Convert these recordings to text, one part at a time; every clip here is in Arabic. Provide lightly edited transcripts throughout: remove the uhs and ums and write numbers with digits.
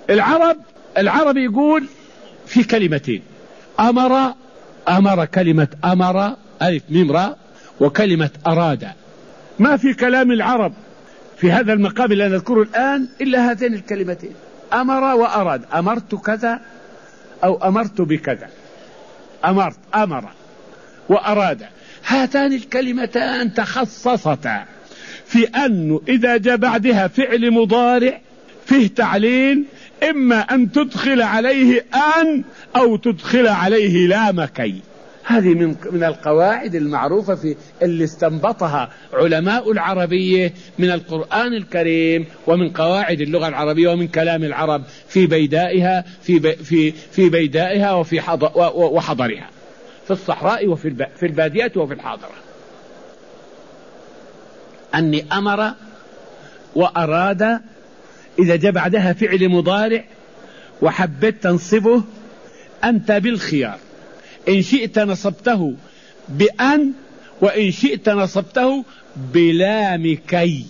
العرب يقول في كلمتين: أمر، كلمة أمر ألف ميم راء، وكلمة أراد. ما في كلام العرب في هذا المقام اللي نذكره الآن إلا هاتين الكلمتين: أمر وأراد. أمرت كذا أو أمرت بكذا. أمر وأراد، هاتان الكلمتان تخصصتا في أنه إذا جاء بعدها فعل مضارع فيه تعليل، إما أن تدخل عليه أن أو تدخل عليه لام كي. هذه من القواعد المعروفة في اللي استنبطها علماء العربية من القرآن الكريم ومن قواعد اللغة العربية ومن كلام العرب في بيدائها وفي وحضرها، في الصحراء وفي البادية وفي الحاضرة. أني أمر وأراد إذا جاء بعدها فعل مضارع وحبيت تنصبه أنت بالخيار، إن شئت نصبته بأن، وإن شئت نصبته بلام كي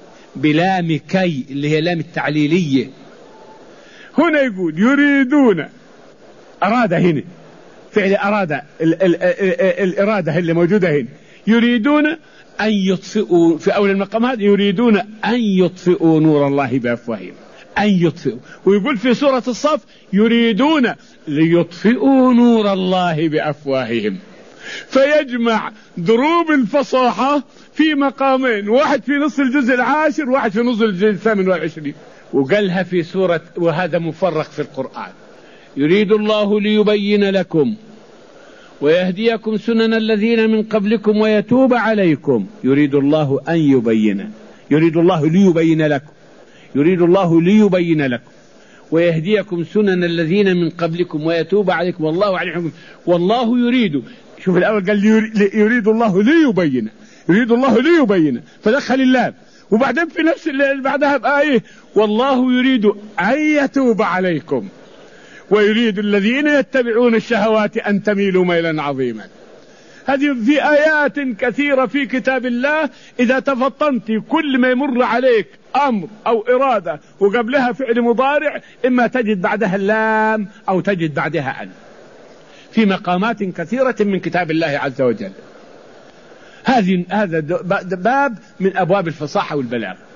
اللي هي لام التعليلية. هنا يقول يريدون، أراد هنا فعل أراد، الإرادة اللي موجودة هنا، يريدون أن يطفئوا في أول المقام هذا، يريدون أن يطفئوا نور الله بأفواههم، أن يطفئوا. ويقول في سورة الصف يريدون ليطفئوا نور الله بأفواههم. فيجمع دروب الفصاحة في مقامين، واحد في نص الجزء العاشر وواحد في نص الجزء 28، وقالها في سورة، وهذا مفرق في القرآن: يريد الله ليبين لكم ويهديكم سنن الذين من قبلكم ويتوب عليكم. يريد الله أن يبين، يريد الله ليبين لكم، يريد الله ليبين لكم ويهديكم سنن الذين من قبلكم ويتوب عليكم والله عليكم. والله يريد، شوف الأول قال يريد الله ليبين، يريد الله ليبين فدخل اللام، وبعدين في نفس اللي بعدها بآية والله يريد أن يتوب عليكم ويريد الذين يتبعون الشهوات أن تميلوا ميلا عظيما. هذه في آيات كثيرة في كتاب الله، إذا تفطنت كل ما يمر عليك أمر أو إرادة وقبلها فعل مضارع، إما تجد بعدها اللام أو تجد بعدها أن، في مقامات كثيرة من كتاب الله عز وجل. هذا باب من أبواب الفصاحة والبلاغة.